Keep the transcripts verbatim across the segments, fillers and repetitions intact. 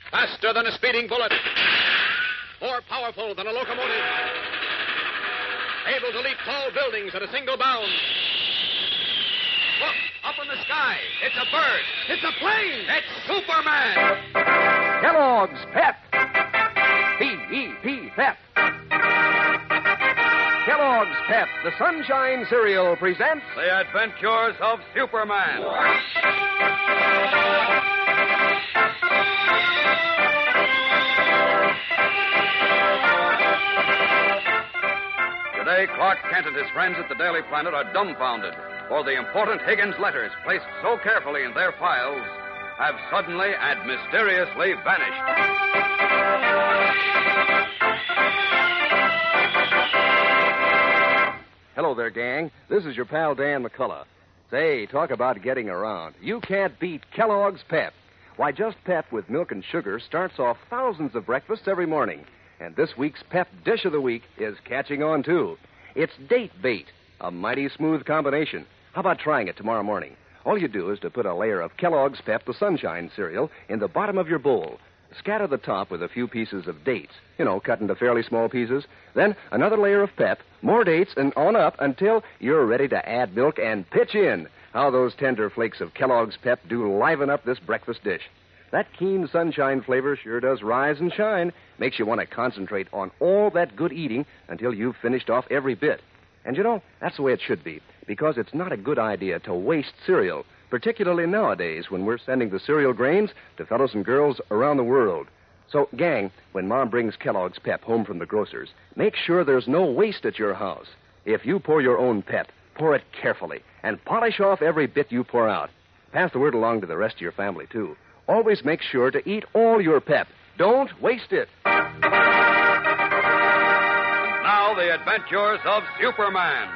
Faster than a speeding bullet. More powerful than a locomotive. Able to leap tall buildings at a single bound. Look, up in the sky. It's a bird. It's a plane. It's Superman. Kellogg's Pep. P E P, Pep. Kellogg's Pep, the Sunshine Cereal, presents The Adventures of Superman. Today, Clark Kent and his friends at the Daily Planet are dumbfounded, for the important Higgins letters, placed so carefully in their files, have suddenly and mysteriously vanished. Hello there, gang. This is your pal Dan McCullough. Say, talk about getting around. You can't beat Kellogg's Pep. Why, just Pep with milk and sugar starts off thousands of breakfasts every morning. And this week's Pep Dish of the Week is catching on, too. It's Date Bait, a mighty smooth combination. How about trying it tomorrow morning? All you do is to put a layer of Kellogg's Pep, the Sunshine cereal, in the bottom of your bowl. Scatter the top with a few pieces of dates, you know, cut into fairly small pieces. Then another layer of Pep, more dates, and on up until you're ready to add milk and pitch in. How those tender flakes of Kellogg's Pep do liven up this breakfast dish. That keen sunshine flavor sure does rise and shine. Makes you want to concentrate on all that good eating until you've finished off every bit. And you know, that's the way it should be, because it's not a good idea to waste cereal, particularly nowadays when we're sending the cereal grains to fellows and girls around the world. So, gang, when Mom brings Kellogg's Pep home from the grocer's, make sure there's no waste at your house. If you pour your own Pep, pour it carefully and polish off every bit you pour out. Pass the word along to the rest of your family, too. Always make sure to eat all your Pep. Don't waste it. Now, the adventures of Superman.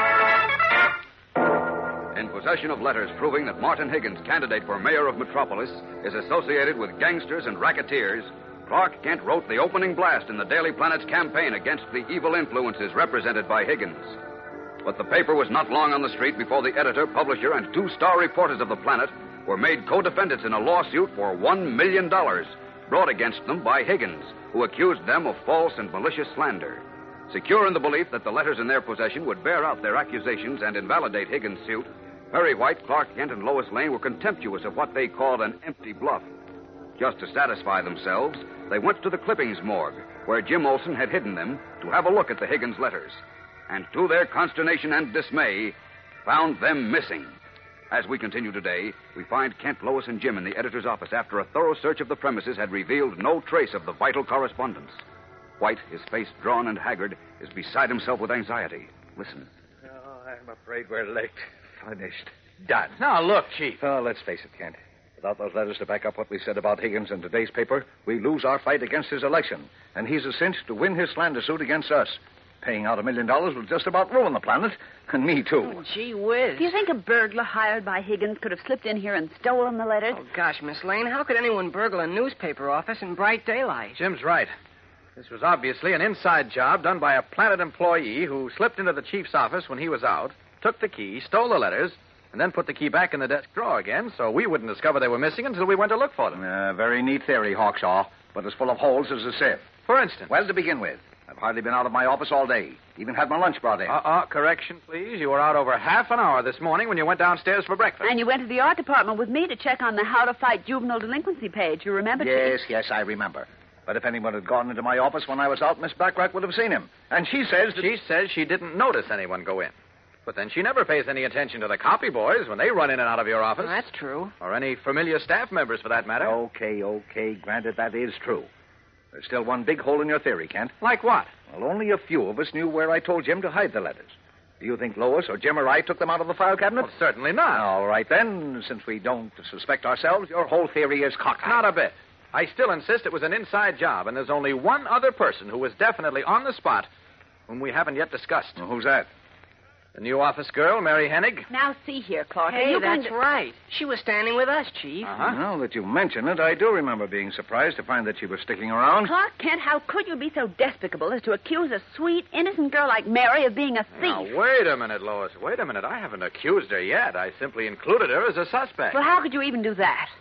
In possession of letters proving that Martin Higgins, candidate for mayor of Metropolis, is associated with gangsters and racketeers, Clark Kent wrote the opening blast in the Daily Planet's campaign against the evil influences represented by Higgins. But the paper was not long on the street before the editor, publisher, and two star reporters of the Planet were made co-defendants in a lawsuit for one million dollars brought against them by Higgins, who accused them of false and malicious slander. Secure in the belief that the letters in their possession would bear out their accusations and invalidate Higgins' suit, Perry White, Clark Kent, and Lois Lane were contemptuous of what they called an empty bluff. Just to satisfy themselves, they went to the clippings morgue, where Jim Olsen had hidden them, to have a look at the Higgins letters. And to their consternation and dismay, found them missing. As we continue today, we find Kent, Lois, and Jim in the editor's office after a thorough search of the premises had revealed no trace of the vital correspondence. White, his face drawn and haggard, is beside himself with anxiety. Listen. Oh, I'm afraid we're late. Finished. Done. Now, look, Chief. Oh, let's face it, Kent. Without those letters to back up what we said about Higgins in today's paper, we lose our fight against his election. And he's a cinch to win his slander suit against us. Paying out a million dollars will just about ruin the Planet. And me, too. Oh, gee whiz. Do you think a burglar hired by Higgins could have slipped in here and stolen the letters? Oh, gosh, Miss Lane, how could anyone burgle a newspaper office in bright daylight? Jim's right. This was obviously an inside job done by a Planet employee who slipped into the chief's office when he was out, took the key, stole the letters, and then put the key back in the desk drawer again so we wouldn't discover they were missing until we went to look for them. Uh, very neat theory, Hawkshaw, but as full of holes as a sieve. For instance? Well, to begin with, I've hardly been out of my office all day. Even had my lunch brought in. Uh-uh, correction, please. You were out over half an hour this morning when you went downstairs for breakfast. And you went to the art department with me to check on the How to Fight Juvenile Delinquency page. You remember? Yes, yes, I remember. But if anyone had gone into my office when I was out, Miss Backrack would have seen him. And she says that... She says she didn't notice anyone go in. But then she never pays any attention to the copy boys when they run in and out of your office. Well, that's true. Or any familiar staff members, for that matter. Okay, okay, granted that is true. There's still one big hole in your theory, Kent. Like what? Well, only a few of us knew where I told Jim to hide the letters. Do you think Lois or Jim or I took them out of the file cabinet? Well, certainly not. All right, then. Since we don't suspect ourselves, your whole theory is cockeyed. Not a bit. I still insist it was an inside job, and there's only one other person who was definitely on the spot whom we haven't yet discussed. Well, who's that? The new office girl, Mary Hennig. Now, see here, Clark. Hey, you that's to... right. She was standing with us, Chief. Uh-huh. Now that you mention it, I do remember being surprised to find that she was sticking around. Clark Kent, how could you be so despicable as to accuse a sweet, innocent girl like Mary of being a thief? Now, wait a minute, Lois. Wait a minute. I haven't accused her yet. I simply included her as a suspect. Well, how could you even do that?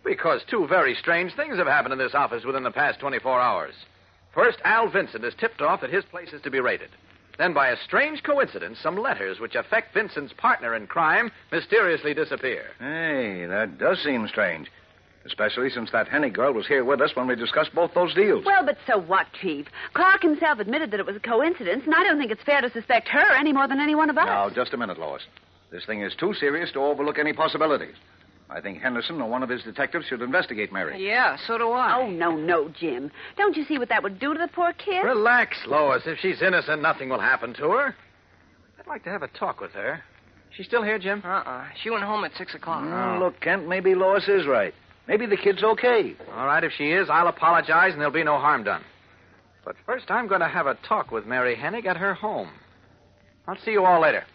Because two very strange things have happened in this office within the past twenty-four hours. First, Al Vincent is tipped off that his place is to be raided. Then, by a strange coincidence, some letters which affect Vincent's partner in crime mysteriously disappear. Hey, that does seem strange. Especially since that Henny girl was here with us when we discussed both those deals. Well, but so what, Chief? Clark himself admitted that it was a coincidence, and I don't think it's fair to suspect her any more than any one of us. Now, just a minute, Lois. This thing is too serious to overlook any possibilities. I think Henderson or one of his detectives should investigate Mary. Yeah, so do I. Oh, no, no, Jim. Don't you see what that would do to the poor kid? Relax, Lois. If she's innocent, nothing will happen to her. I'd like to have a talk with her. She's still here, Jim? Uh-uh. She went home at six o'clock. Mm, look, Kent, maybe Lois is right. Maybe the kid's okay. All right, if she is, I'll apologize and there'll be no harm done. But first, I'm going to have a talk with Mary Hennig at her home. I'll see you all later.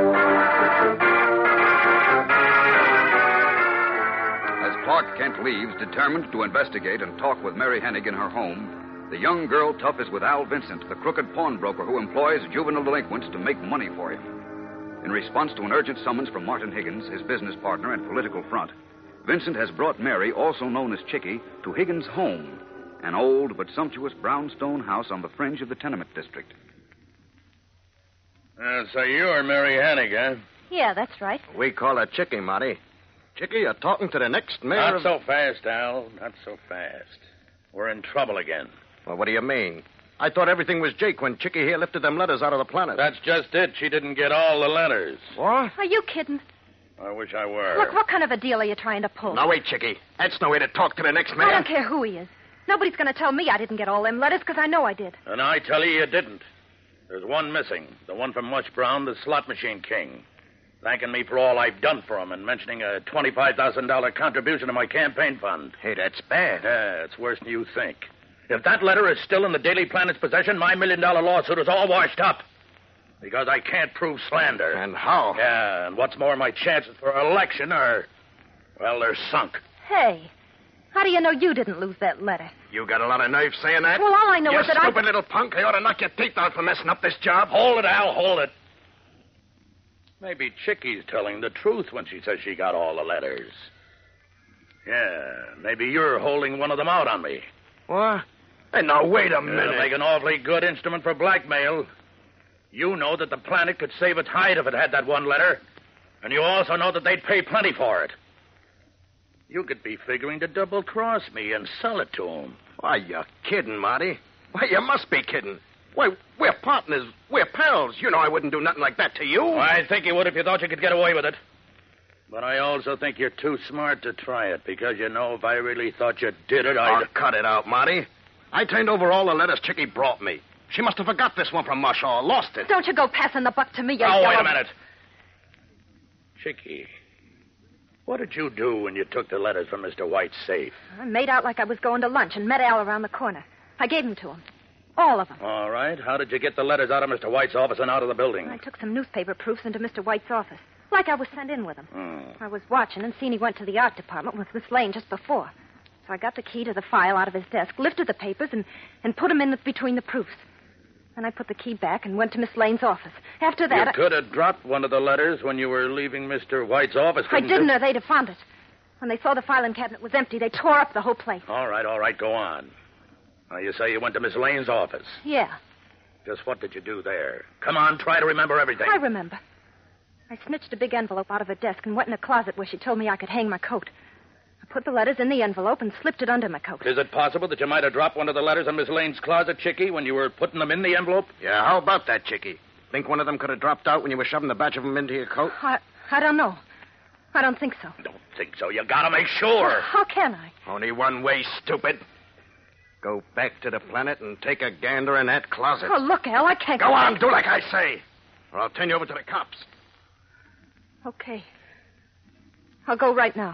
As Clark Kent leaves, determined to investigate and talk with Mary Hennig in her home, the young girl tough is with Al Vincent, the crooked pawnbroker who employs juvenile delinquents to make money for him. In response to an urgent summons from Martin Higgins, his business partner and political front, Vincent has brought Mary, also known as Chickie, to Higgins' home, an old but sumptuous brownstone house on the fringe of the tenement district. Uh, so you're Mary Hennig, huh? Yeah, that's right. We call her Chickie, Marty. Chickie, you're talking to the next mayor Not of... so fast, Al. Not so fast. We're in trouble again. Well, what do you mean? I thought everything was Jake when Chickie here lifted them letters out of the planet. That's just it. She didn't get all the letters. What? Are you kidding? I wish I were. Look, what kind of a deal are you trying to pull? Now, wait, Chickie. That's no way to talk to the next mayor. I don't care who he is. Nobody's going to tell me I didn't get all them letters because I know I did. And I tell you, you didn't. There's one missing. The one from Mush Brown, the slot machine king. Thanking me for all I've done for him and mentioning a twenty-five thousand dollars contribution to my campaign fund. Hey, that's bad. Yeah, it's worse than you think. If that letter is still in the Daily Planet's possession, my million-dollar lawsuit is all washed up. Because I can't prove slander. And how? Yeah, and what's more, my chances for election are, well, they're sunk. Hey, how do you know you didn't lose that letter? You got a lot of nerve saying that? Well, all I know you is that stupid I... little punk. I ought to knock your teeth out for messing up this job. Hold it, Al, hold it. Maybe Chickie's telling the truth when she says she got all the letters. Yeah, maybe you're holding one of them out on me. What? Hey, now, wait a minute. It'll make an awfully good instrument for blackmail. You know that the planet could save its hide if it had that one letter. And you also know that they'd pay plenty for it. You could be figuring to double-cross me and sell it to them. Why, you're kidding, Marty. Why, you must be kidding. Why, we're partners. We're pals. You know I wouldn't do nothing like that to you. I think you would if you thought you could get away with it. But I also think you're too smart to try it, because you know if I really thought you did it, I'd... Oh, cut it out, Marty. I turned over all the letters Chickie brought me. She must have forgot this one from Mush or lost it. Don't you go passing the buck to me, you Oh, wait yellow- a minute. Chickie, what did you do when you took the letters from Mister White's safe? I made out like I was going to lunch and met Al around the corner. I gave them to him. All of them. All right. How did you get the letters out of Mister White's office and out of the building? I took some newspaper proofs into Mister White's office, like I was sent in with them. Hmm. I was watching and seen he went to the art department with Miss Lane just before. So I got the key to the file out of his desk, lifted the papers, and, and put them in the, between the proofs. Then I put the key back and went to Miss Lane's office. After that, You I... could have dropped one of the letters when you were leaving Mister White's office, I couldn't didn't, you? or they'd have found it. When they saw the filing cabinet was empty, they tore up the whole place. All right, all right, go on. Now, you say you went to Miss Lane's office. Yeah, Just what did you do there? Come on, try to remember everything. I remember. I snitched a big envelope out of her desk and went in a closet where she told me I could hang my coat. I put the letters in the envelope and slipped it under my coat. Is it possible that you might have dropped one of the letters in Miss Lane's closet, Chickie, when you were putting them in the envelope? Yeah, how about that, Chickie? Think one of them could have dropped out when you were shoving the batch of them into your coat? I, I don't know. I don't think so. Don't think so. You gotta make sure. How can I? Only one way, stupid. Go back to the planet and take a gander in that closet. Oh, look, Al, I can't... Go on, do like I say, or I'll turn you over to the cops. Okay. I'll go right now.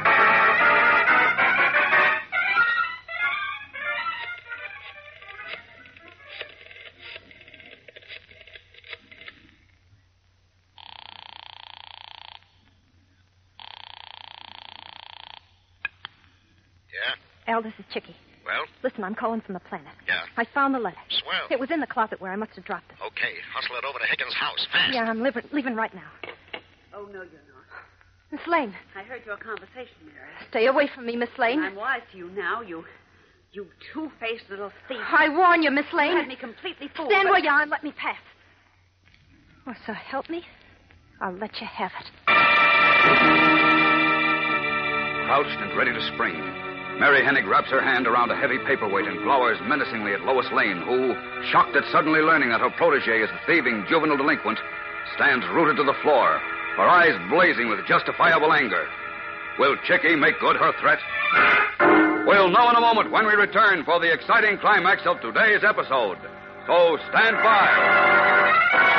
Yeah? Al, this is Chickie. Well? Listen, I'm calling from the planet. Yeah. I found the letter. Swell. It was in the closet where I must have dropped it. Okay, hustle it over to Higgins' house, fast. Yeah, I'm leaving, leaving right now. Oh, no, you're not. Miss Lane. I heard your conversation, Mary. Stay away from me, Miss Lane. I'm wise to you now. You, you two-faced little thief. I warn you, Miss Lane. You had me completely fooled. Stand but... where you are and let me pass. Or so help me, I'll let you have it. Crouched and ready to spring, Mary Hennig wraps her hand around a heavy paperweight and glowers menacingly at Lois Lane, who, shocked at suddenly learning that her protege is a thieving juvenile delinquent, stands rooted to the floor, her eyes blazing with justifiable anger. Will Chickie make good her threat? We'll know in a moment when we return for the exciting climax of today's episode. So stand by.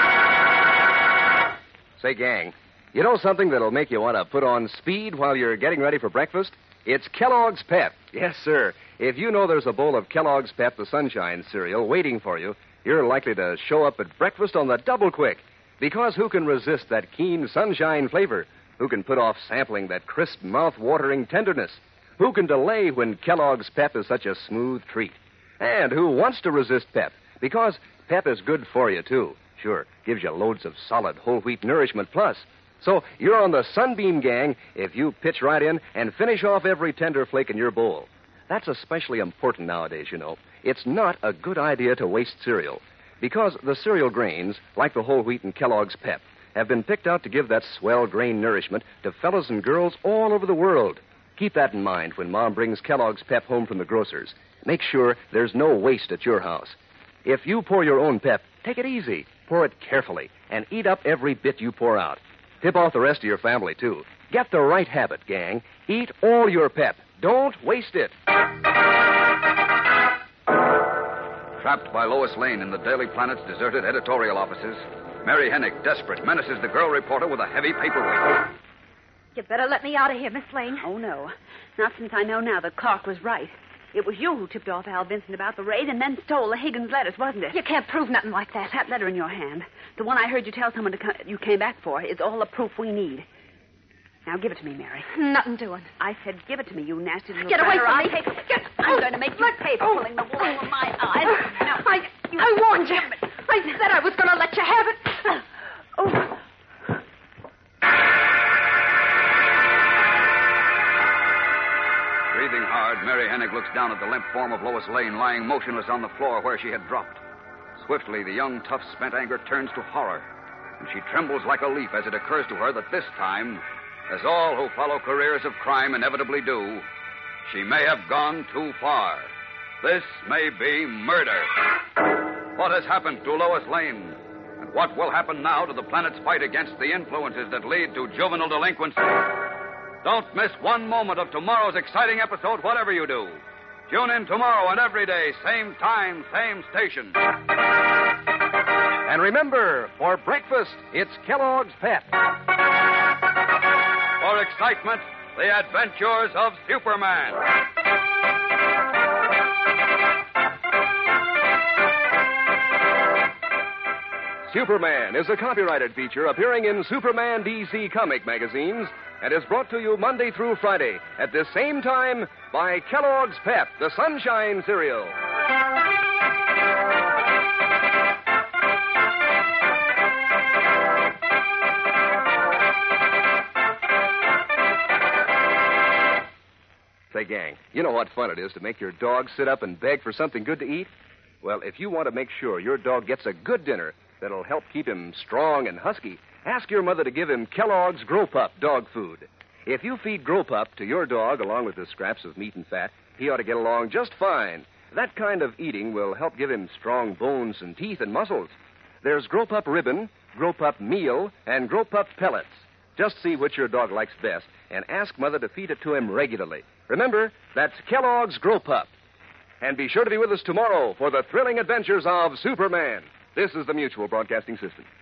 Say, gang, you know something that'll make you want to put on speed while you're getting ready for breakfast? It's Kellogg's Pep. Yes, sir. If you know there's a bowl of Kellogg's Pep, the Sunshine cereal, waiting for you, you're likely to show up at breakfast on the double quick. Because who can resist that keen sunshine flavor? Who can put off sampling that crisp, mouth-watering tenderness? Who can delay when Kellogg's Pep is such a smooth treat? And who wants to resist Pep? Because Pep is good for you, too. Sure, gives you loads of solid whole wheat nourishment plus. So you're on the Sunbeam gang if you pitch right in and finish off every tender flake in your bowl. That's especially important nowadays, you know. It's not a good idea to waste cereal. Because the cereal grains, like the whole wheat and Kellogg's Pep, have been picked out to give that swell grain nourishment to fellas and girls all over the world. Keep that in mind when Mom brings Kellogg's Pep home from the grocer's. Make sure there's no waste at your house. If you pour your own Pep, take it easy. Pour it carefully and eat up every bit you pour out. Tip off the rest of your family, too. Get the right habit, gang. Eat all your Pep. Don't waste it. Trapped by Lois Lane in the Daily Planet's deserted editorial offices, Mary Hennig, desperate, menaces the girl reporter with a heavy paperweight. You better let me out of here, Miss Lane. Oh, no. Not since I know now that Clark was right. It was you who tipped off Al Vincent about the raid and then stole the Higgins letters, wasn't it? You can't prove nothing like that. That letter in your hand, the one I heard you tell someone to co- you came back for, is all the proof we need. Now give it to me, Mary. Nothing doing. I said give it to me, you nasty little Get away traitor. from I'll me. Take... Get... I'm going to make you pay for pulling the wool over my eyes. No, I, you... I warned you. I said I was going to let you have it. Oh. Breathing hard, Mary Hennig looks down at the limp form of Lois Lane lying motionless on the floor where she had dropped. Swiftly, the young tough's spent anger turns to horror, and she trembles like a leaf as it occurs to her that this time, as all who follow careers of crime inevitably do, she may have gone too far. This may be murder. What has happened to Lois Lane? And what will happen now to the planet's fight against the influences that lead to juvenile delinquency? Don't miss one moment of tomorrow's exciting episode, whatever you do. Tune in tomorrow and every day, same time, same station. And remember, for breakfast, it's Kellogg's Pep. For excitement, the adventures of Superman. Superman is a copyrighted feature appearing in Superman D C comic magazines and is brought to you Monday through Friday at this same time by Kellogg's Pep, the Sunshine cereal. Say, gang, you know what fun it is to make your dog sit up and beg for something good to eat? Well, if you want to make sure your dog gets a good dinner that'll help keep him strong and husky, ask your mother to give him Kellogg's Grow Pup dog food. If you feed Grow Pup to your dog along with the scraps of meat and fat, he ought to get along just fine. That kind of eating will help give him strong bones and teeth and muscles. There's Grow Pup Ribbon, Grow Pup Meal, and Grow Pup Pellets. Just see which your dog likes best and ask Mother to feed it to him regularly. Remember, that's Kellogg's Grow Pup. And be sure to be with us tomorrow for the thrilling adventures of Superman. This is the Mutual Broadcasting System.